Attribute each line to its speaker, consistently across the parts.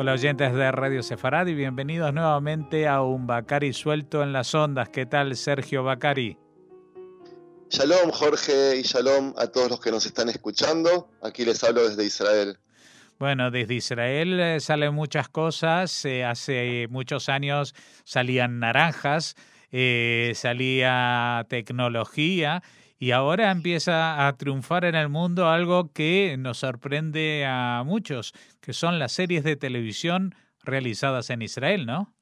Speaker 1: Hola oyentes de Radio Sefarad y bienvenidos nuevamente a un Bacari suelto en las ondas. ¿Qué tal, Sergio Bacari?
Speaker 2: Shalom, Jorge, y shalom a todos los que nos están escuchando. Aquí les hablo desde Israel.
Speaker 1: Bueno, desde Israel salen muchas cosas. Hace muchos años salían naranjas, salía tecnología y ahora empieza a triunfar en el mundo algo que nos sorprende a muchos, que son las series de televisión realizadas en Israel, ¿no?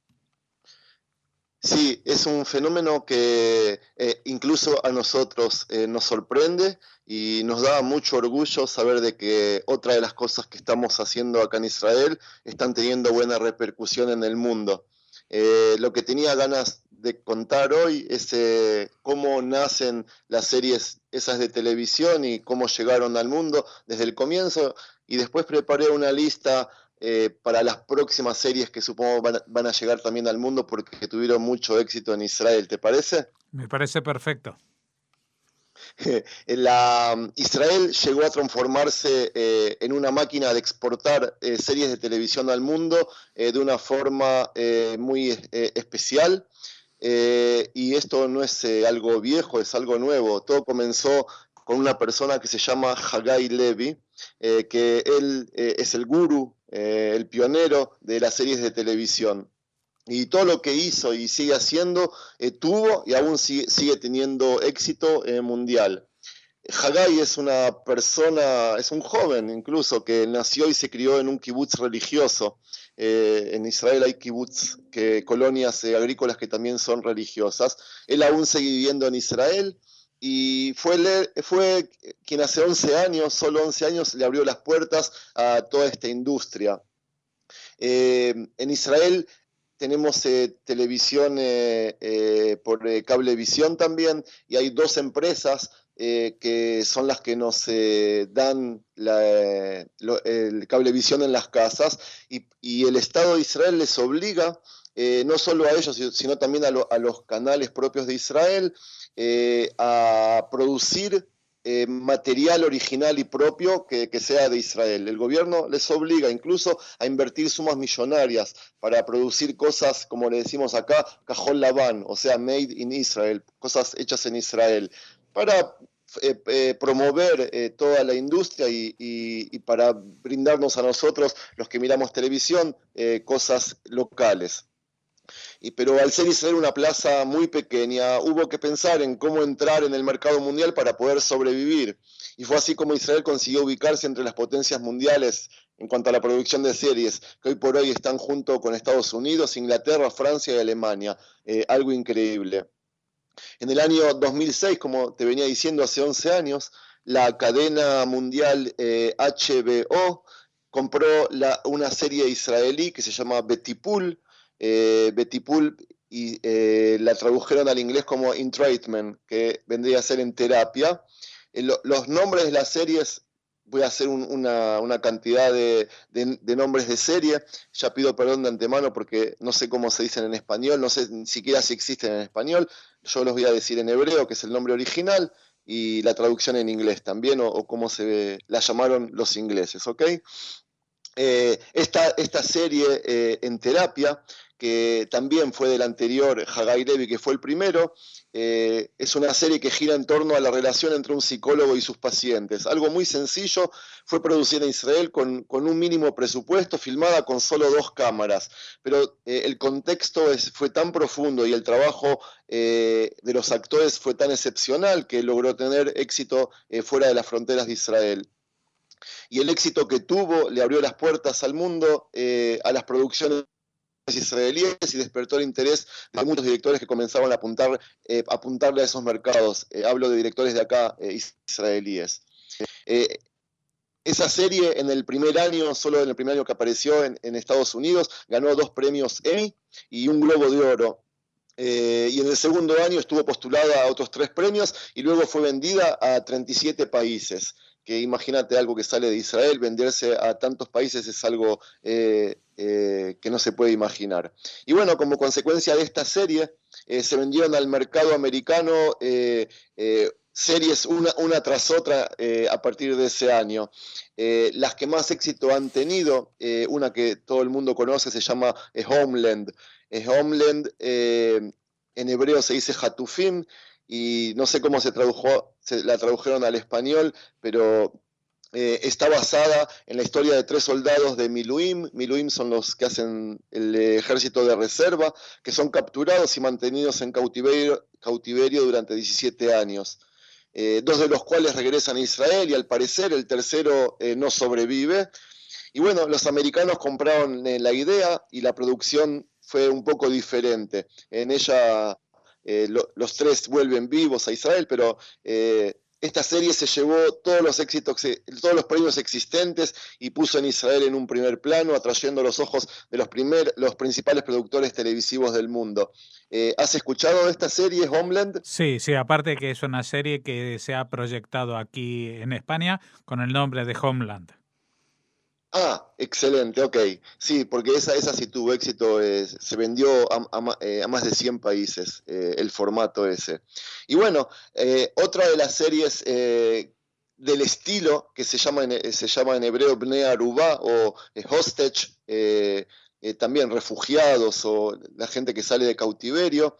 Speaker 2: Sí, es un fenómeno que incluso a nosotros nos sorprende y nos da mucho orgullo saber de que otra de las cosas que estamos haciendo acá en Israel están teniendo buena repercusión en el mundo. Lo que tenía ganas de contar hoy es cómo nacen las series esas de televisión y cómo llegaron al mundo desde el comienzo, y después preparé una lista para las próximas series que supongo van a llegar también al mundo porque tuvieron mucho éxito en Israel. ¿Te parece?
Speaker 1: Me parece perfecto.
Speaker 2: Israel llegó a transformarse en una máquina de exportar series de televisión al mundo de una forma muy especial. Y esto no es algo viejo, es algo nuevo. Todo comenzó con una persona que se llama Hagai Levi, que él es el gurú, el pionero de las series de televisión. Y todo lo que hizo y sigue haciendo tuvo y aún sigue teniendo éxito mundial. Hagai es una persona, es un joven incluso, que nació y se crió en un kibutz religioso. En Israel hay kibutz, colonias agrícolas que también son religiosas. Él aún sigue viviendo en Israel y fue quien hace 11 años, solo 11 años, le abrió las puertas a toda esta industria. En Israel tenemos televisión por cablevisión también, y hay dos empresas que son las que nos dan el cablevisión en las casas, y el Estado de Israel les obliga, no solo a ellos, sino también a los canales propios de Israel, a producir material original y propio que sea de Israel. El gobierno les obliga incluso a invertir sumas millonarias para producir cosas, como le decimos acá, cajón labán, o sea, made in Israel, cosas hechas en Israel, para promover toda la industria y para brindarnos a nosotros, los que miramos televisión, cosas locales. Pero al ser Israel una plaza muy pequeña, hubo que pensar en cómo entrar en el mercado mundial para poder sobrevivir. Y fue así como Israel consiguió ubicarse entre las potencias mundiales en cuanto a la producción de series, que hoy por hoy están junto con Estados Unidos, Inglaterra, Francia y Alemania. Algo increíble. En el año 2006, como te venía diciendo, hace 11 años, la cadena mundial HBO compró una serie israelí que se llama Betipul. Betipul, y la tradujeron al inglés como In Treatment, que vendría a ser en terapia. Los nombres de las series, voy a hacer una cantidad de nombres de serie. Ya pido perdón de antemano porque no sé cómo se dicen en español, no sé ni siquiera si existen en español. Yo los voy a decir en hebreo, que es el nombre original, y la traducción en inglés también, o cómo la llamaron los ingleses, ¿ok? Esta serie en terapia, que también fue del anterior Hagai Levi, que fue el primero, es una serie que gira en torno a la relación entre un psicólogo y sus pacientes. Algo muy sencillo, fue producida en Israel con un mínimo presupuesto, filmada con solo 2 cámaras, pero el contexto fue tan profundo y el trabajo de los actores fue tan excepcional que logró tener éxito fuera de las fronteras de Israel. Y el éxito que tuvo le abrió las puertas al mundo, a las producciones israelíes, y despertó el interés de muchos directores que comenzaban a apuntarle a esos mercados. Hablo de directores de acá, israelíes. Esa serie en el primer año, solo en el primer año que apareció en Estados Unidos, ganó 2 premios Emmy y un Globo de Oro. Y en el segundo año estuvo postulada a otros 3 premios y luego fue vendida a 37 países. Que imagínate, algo que sale de Israel, venderse a tantos países es algo que no se puede imaginar. Y bueno, como consecuencia de esta serie, se vendieron al mercado americano series una tras otra a partir de ese año. Las que más éxito han tenido, una que todo el mundo conoce, se llama Homeland. Homeland, en hebreo se dice Hatufim, y no sé cómo la tradujeron al español, pero está basada en la historia de 3 soldados de Miluim. Miluim son los que hacen el ejército de reserva, que son capturados y mantenidos en cautiverio durante 17 años. 2 de los cuales regresan a Israel y al parecer el tercero no sobrevive. Y bueno, los americanos compraron la idea y la producción fue un poco diferente. En ella los 3 vuelven vivos a Israel, pero esta serie se llevó todos los éxitos, todos los premios existentes y puso en Israel en un primer plano, atrayendo los ojos de los principales productores televisivos del mundo. ¿Has escuchado de esta serie, Homeland?
Speaker 1: Sí, aparte que es una serie que se ha proyectado aquí en España con el nombre de Homeland.
Speaker 2: Ah, excelente, ok. Sí, porque esa sí tuvo éxito, se vendió a más de 100 países el formato ese. Y bueno, otra de las series del estilo que se llama en hebreo Bnei Arubá o Hostage, también refugiados o la gente que sale de cautiverio.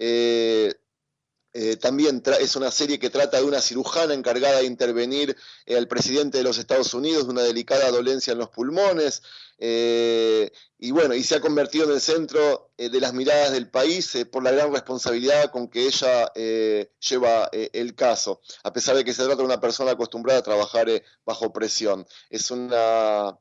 Speaker 2: También es una serie que trata de una cirujana encargada de intervenir al presidente de los Estados Unidos de una delicada dolencia en los pulmones, y bueno, y se ha convertido en el centro de las miradas del país por la gran responsabilidad con que ella lleva el caso, a pesar de que se trata de una persona acostumbrada a trabajar bajo presión. Es una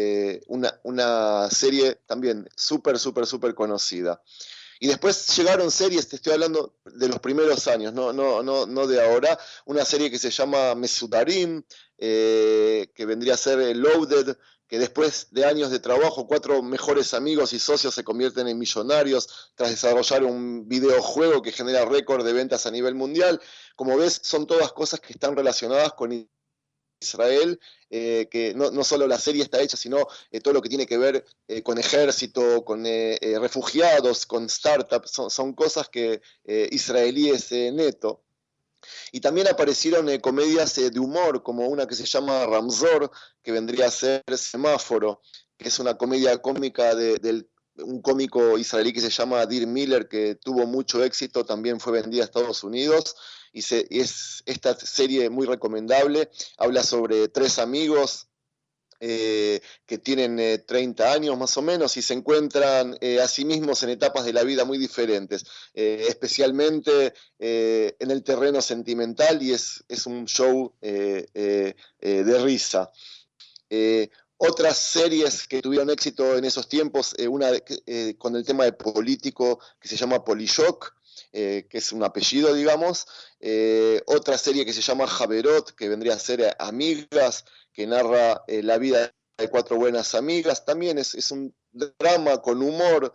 Speaker 2: serie también súper conocida. Y después llegaron series, te estoy hablando de los primeros años, no de ahora, una serie que se llama Mesudarim, que vendría a ser Loaded, que después de años de trabajo, 4 mejores amigos y socios se convierten en millonarios tras desarrollar un videojuego que genera récord de ventas a nivel mundial. Como ves, son todas cosas que están relacionadas con Israel, que no solo la serie está hecha, sino todo lo que tiene que ver con ejército, con refugiados, con startups, son cosas que israelíes neto. Y también aparecieron comedias de humor, como una que se llama Ramzor, que vendría a ser Semáforo, que es una comedia cómica de un cómico israelí que se llama Dir Miller, que tuvo mucho éxito, también fue vendida a Estados Unidos, y es esta serie muy recomendable. Habla sobre 3 amigos que tienen 30 años más o menos y se encuentran a sí mismos en etapas de la vida muy diferentes, especialmente en el terreno sentimental, y es un show de risa. Otras series que tuvieron éxito en esos tiempos, una con el tema de político que se llama Polishok, que es un apellido, digamos. Otra serie que se llama Javerot, que vendría a ser Amigas, que narra la vida de 4 buenas amigas. También es un drama con humor.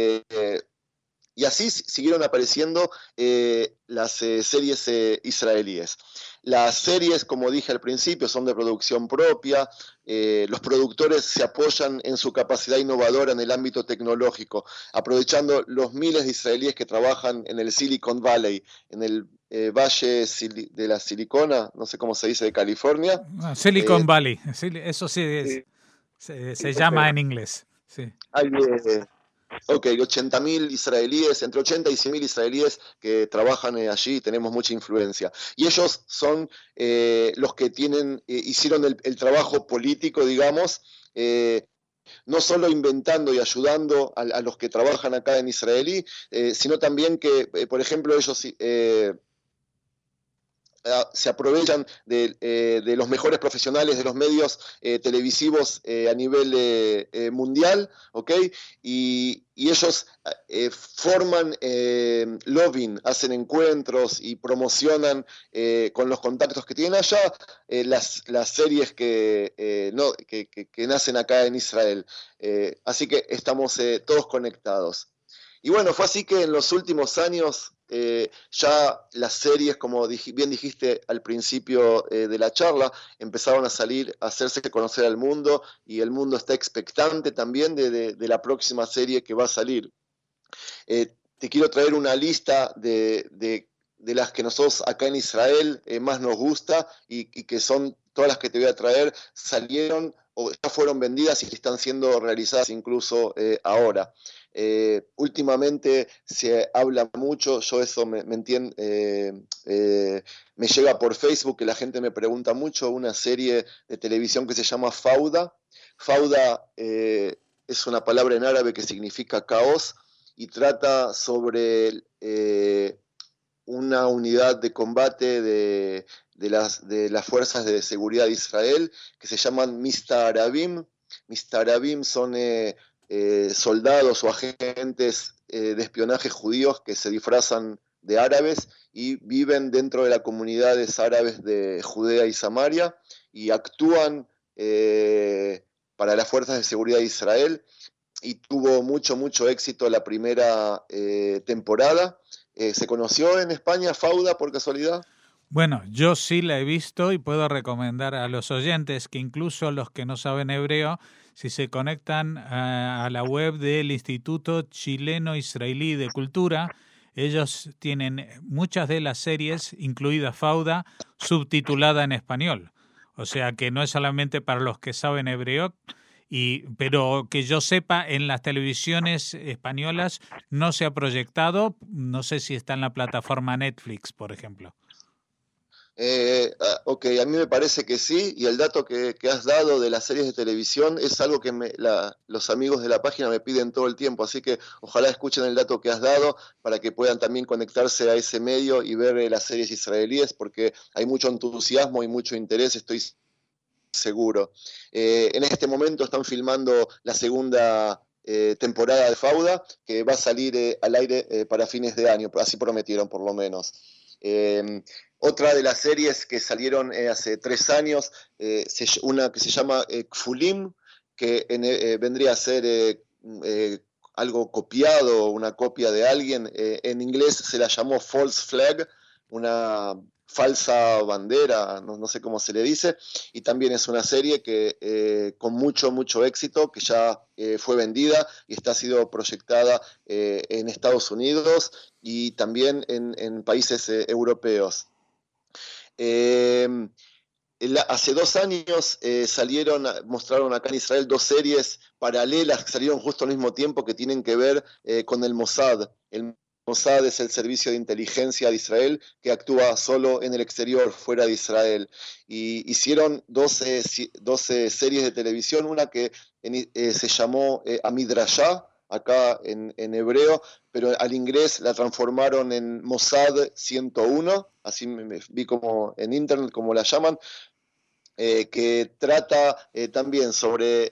Speaker 2: Y así siguieron apareciendo las series israelíes. Las series, como dije al principio, son de producción propia. Los productores se apoyan en su capacidad innovadora en el ámbito tecnológico, aprovechando los miles de israelíes que trabajan en el Silicon Valley, en el Valle de la Silicona, no sé cómo se dice, de California.
Speaker 1: Silicon Valley, eso sí se llama en inglés. Sí.
Speaker 2: Hay 80.000 israelíes, entre 80 y 100.000 israelíes que trabajan allí, tenemos mucha influencia. Y ellos son los que hicieron el trabajo político, digamos, no solo inventando y ayudando a los que trabajan acá en Israel, sino también que, por ejemplo, ellos se aprovechan de los mejores profesionales de los medios televisivos a nivel mundial, ¿ok? Y ellos forman lobbying, hacen encuentros y promocionan con los contactos que tienen allá las series que nacen acá en Israel. Así que estamos todos conectados. Y bueno, fue así que en los últimos años ya las series, como bien dijiste al principio de la charla, empezaron a salir, a hacerse conocer al mundo, y el mundo está expectante también de la próxima serie que va a salir. Te quiero traer una lista de de las que nosotros acá en Israel más nos gusta y que son todas las que te voy a traer, salieron o ya fueron vendidas y están siendo realizadas incluso ahora. Últimamente se habla mucho, yo eso me llega por Facebook, que la gente me pregunta mucho, una serie de televisión que se llama Fauda. Fauda es una palabra en árabe que significa caos y trata sobre una unidad de combate de las fuerzas de seguridad de Israel que se llaman Mistarabim. Mistarabim son soldados o agentes de espionaje judíos que se disfrazan de árabes y viven dentro de las comunidades árabes de Judea y Samaria y actúan para las fuerzas de seguridad de Israel, y tuvo mucho éxito la primera temporada. ¿Se conoció en España Fauda por casualidad?
Speaker 1: Bueno, yo sí la he visto y puedo recomendar a los oyentes que incluso los que no saben hebreo, si se conectan a la web del Instituto Chileno-Israelí de Cultura, ellos tienen muchas de las series, incluida Fauda, subtitulada en español. O sea que no es solamente para los que saben hebreo, pero que yo sepa, en las televisiones españolas no se ha proyectado, no sé si está en la plataforma Netflix, por ejemplo.
Speaker 2: Ok, a mí me parece que sí, y el dato que has dado de las series de televisión es algo que los amigos de la página me piden todo el tiempo, así que ojalá escuchen el dato que has dado para que puedan también conectarse a ese medio y ver las series israelíes, porque hay mucho entusiasmo y mucho interés, estoy seguro. En este momento están filmando la segunda temporada de Fauda, que va a salir al aire para fines de año, así prometieron por lo menos. Otra de las series que salieron hace 3 años, una que se llama Kfulim, que vendría a ser algo copiado, una copia de alguien. En inglés se la llamó False Flag, una falsa bandera, no sé cómo se le dice, y también es una serie que con mucho éxito, que ya fue vendida y ha sido proyectada en Estados Unidos y también en países europeos. Hace 2 años mostraron acá en Israel 2 series paralelas que salieron justo al mismo tiempo, que tienen que ver con el Mossad. El Mossad es el servicio de inteligencia de Israel que actúa solo en el exterior, fuera de Israel. Y hicieron 12 series de televisión, una que se llamó Amidrashah, acá en hebreo, pero al inglés la transformaron en Mossad 101, así me vi como en internet como la llaman, que trata también sobre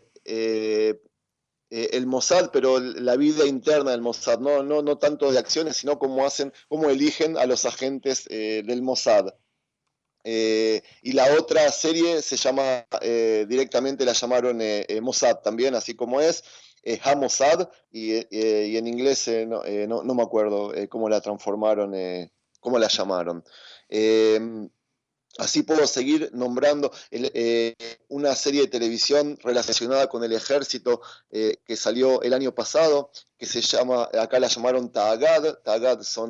Speaker 2: el Mossad, pero la vida interna del Mossad, no tanto de acciones, sino cómo eligen a los agentes del Mossad. Y la otra serie se llama, directamente la llamaron Mossad también, así como es, Ha-Mossad, y en inglés no me acuerdo cómo la transformaron, cómo la llamaron. Así puedo seguir nombrando una serie de televisión relacionada con el ejército que salió el año pasado, que se llama, acá la llamaron Ta'agad. Ta'agad son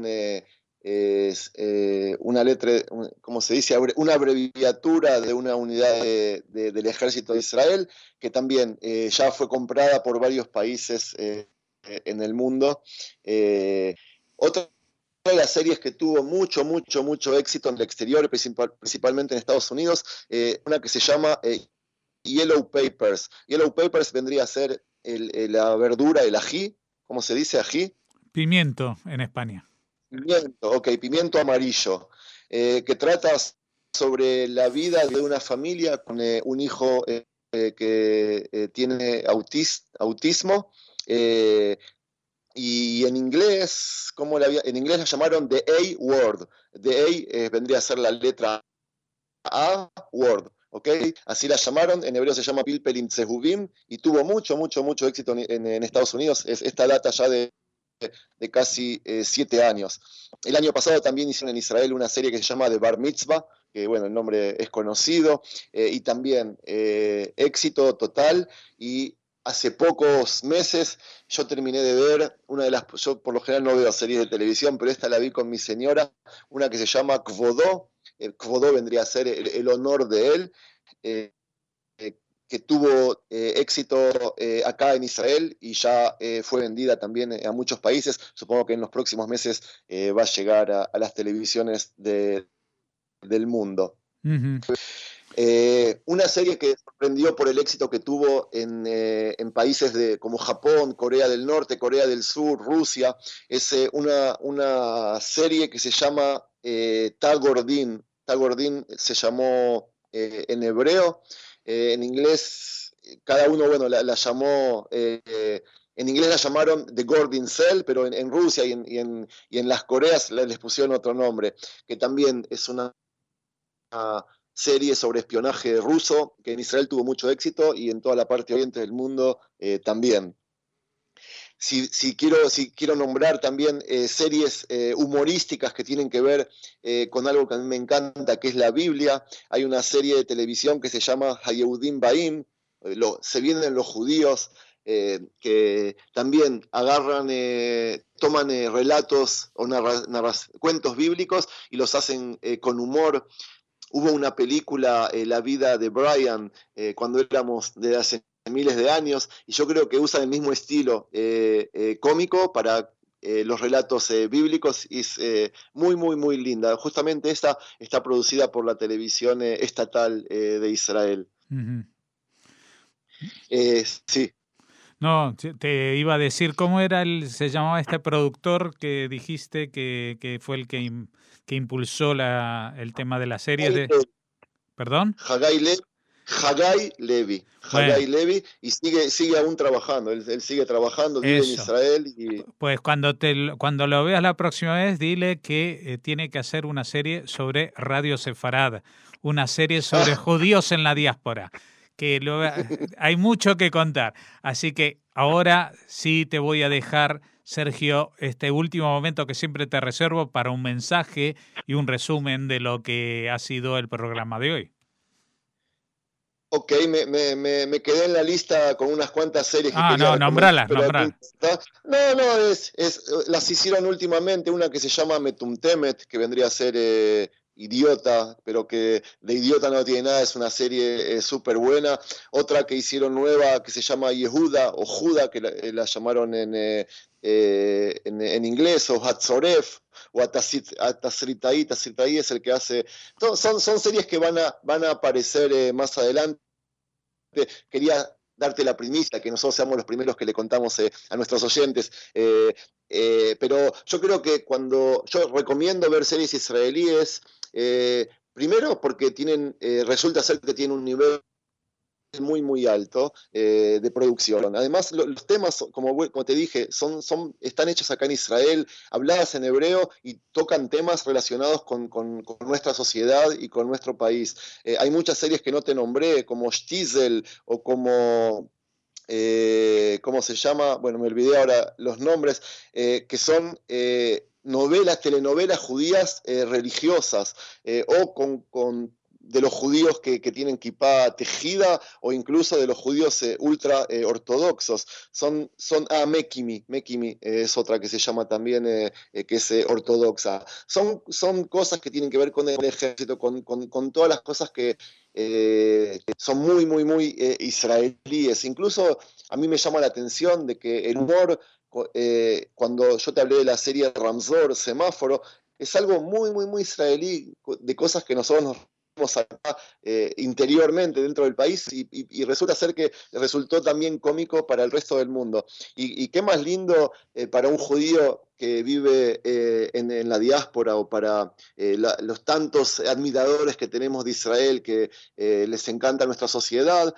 Speaker 2: una letra, ¿cómo se dice? Una abreviatura de una unidad del ejército de Israel, que también ya fue comprada por varios países en el mundo. Otra de las series que tuvo mucho éxito en el exterior, principalmente en Estados Unidos, una que se llama Yellow Papers. Yellow Papers vendría a ser la verdura, el ají, ¿cómo se dice ají?
Speaker 1: Pimiento en España.
Speaker 2: Pimiento, ok, pimiento amarillo, que trata sobre la vida de una familia con un hijo que tiene autismo, y en inglés, en inglés la llamaron The A Word. The A vendría a ser la letra A Word, ¿ok? Así la llamaron, en hebreo se llama Pilpelim Tsehuvim, y tuvo mucho éxito en Estados Unidos. Esta data ya de casi 7 años. El año pasado también hicieron en Israel una serie que se llama The Bar Mitzvah, que bueno, el nombre es conocido, y también éxito total, y hace pocos meses yo terminé de ver yo por lo general no veo series de televisión, pero esta la vi con mi señora, una que se llama Kvodó. Kvodó vendría a ser el honor de él, eh, que tuvo éxito acá en Israel y ya fue vendida también a muchos países. Supongo que en los próximos meses va a llegar a las televisiones del mundo.
Speaker 1: Uh-huh.
Speaker 2: Una serie que sorprendió por el éxito que tuvo en países como Japón, Corea del Norte, Corea del Sur, Rusia, es una serie que se llama Tagordin. Tagordin se llamó en hebreo. En inglés, cada uno, bueno, la llamó, en inglés la llamaron The Gordon Cell, pero en Rusia y en las Coreas les pusieron otro nombre, que también es una serie sobre espionaje ruso, que en Israel tuvo mucho éxito y en toda la parte oriente del mundo también. Si quiero nombrar también series humorísticas que tienen que ver con algo que a mí me encanta, que es la Biblia. Hay una serie de televisión que se llama Hayehudim Baim, se vienen los judíos, que también agarran, toman relatos o cuentos bíblicos y los hacen con humor. Hubo una película, La vida de Brian, cuando éramos de hace miles de años, y yo creo que usan el mismo estilo cómico para los relatos bíblicos, y es muy, muy, muy linda. Justamente esta está producida por la televisión estatal de Israel.
Speaker 1: Uh-huh.
Speaker 2: Sí.
Speaker 1: No, te iba a decir, ¿cómo se llamaba este productor que dijiste que fue el que impulsó el tema de las series? ¿Perdón?
Speaker 2: Hagai Levi. Hagai Levi, y sigue aún trabajando. Él sigue trabajando, vive en Israel.
Speaker 1: Pues cuando lo veas la próxima vez, dile que tiene que hacer una serie sobre Radio Sefarad, una serie sobre judíos en la diáspora, que hay mucho que contar. Así que ahora sí te voy a dejar, Sergio, este último momento que siempre te reservo para un mensaje y un resumen de lo que ha sido el programa de hoy.
Speaker 2: Ok, me quedé en la lista con unas cuantas series que quería
Speaker 1: nombralas.
Speaker 2: No, las hicieron últimamente, una que se llama Metumtemet, que vendría a ser Idiota, pero que de idiota no tiene nada, es una serie súper buena. Otra que hicieron nueva que se llama Yehuda o Juda, que la llamaron en inglés, o Hatzoref, o Tasritai. Tasritai es el que hace. Son series que van a aparecer más adelante. Quería darte la primicia, que nosotros seamos los primeros que le contamos a nuestros oyentes. Pero yo creo que yo recomiendo ver series israelíes, primero porque resulta ser que tienen un nivel muy, muy alto de producción. Además, los temas, como te dije, están hechos acá en Israel, habladas en hebreo, y tocan temas relacionados con nuestra sociedad y con nuestro país. Hay muchas series que no te nombré, como Shtizel o como... ¿cómo se llama? Bueno, me olvidé ahora los nombres, que son telenovelas judías religiosas, o de los judíos que tienen kipá tejida, o incluso de los judíos ultra ortodoxos. Mekimi es otra que se llama también, que es ortodoxa. Son cosas que tienen que ver con el ejército, con todas las cosas que son muy, muy, muy israelíes. Incluso a mí me llama la atención de que el humor, cuando yo te hablé de la serie Ramzor, Semáforo, es algo muy, muy, muy israelí, de cosas que nosotros nos acá interiormente dentro del país, y resulta ser que resultó también cómico para el resto del mundo. Y qué más lindo para un judío que vive en la diáspora, o para los tantos admiradores que tenemos de Israel, que les encanta nuestra sociedad,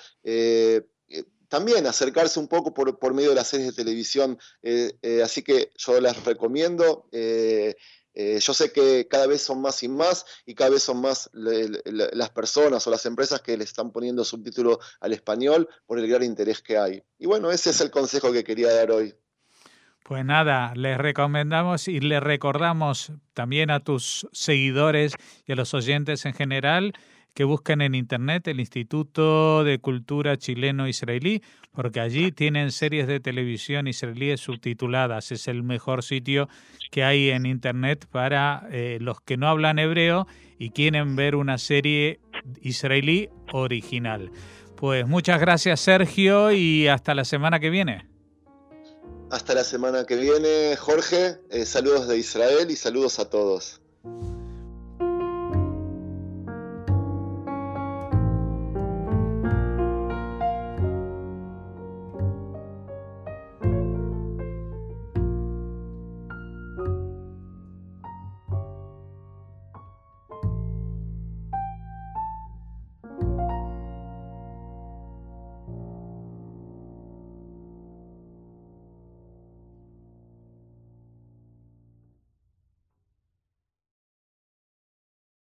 Speaker 2: también acercarse un poco por medio de las series de televisión. Así que yo las recomiendo. Yo sé que cada vez son más y más, y cada vez son más las personas o las empresas que le están poniendo subtítulo al español por el gran interés que hay. Y bueno, ese es el consejo que quería dar hoy.
Speaker 1: Pues nada, les recomendamos y les recordamos también a tus seguidores y a los oyentes en general que busquen en internet el Instituto de Cultura Chileno-Israelí, porque allí tienen series de televisión israelíes subtituladas. Es el mejor sitio que hay en internet para los que no hablan hebreo y quieren ver una serie israelí original. Pues muchas gracias, Sergio, y hasta la semana que viene.
Speaker 2: Hasta la semana que viene, Jorge. Saludos de Israel y saludos a todos.